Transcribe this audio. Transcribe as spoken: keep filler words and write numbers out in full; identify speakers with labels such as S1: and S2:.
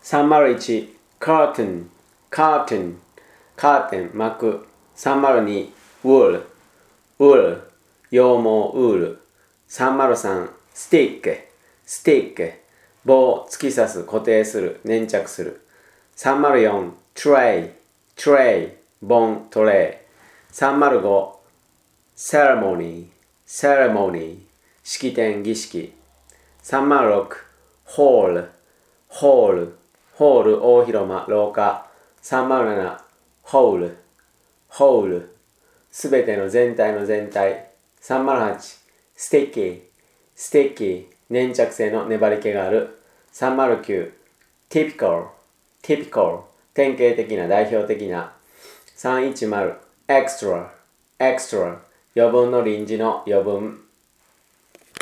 S1: さんまるいち curtain curtain カーテン幕。さんまるに wool wool 羊毛ウール。さんまるさん stick stick 棒突き刺す固定する粘着する。さんまるよん tray tray 盆トレイ。さんまるご ceremony ceremony 式典儀式。さんまるろく hall hall ホール大広間廊下。さんまるなな whole whole すべての全体の全体。さんまるはち sticky sticky 粘着性の粘り気がある。さんまるきゅう typical typical 典型的な代表的な。さんびゃくじゅう extra extra 余分の臨時の余分。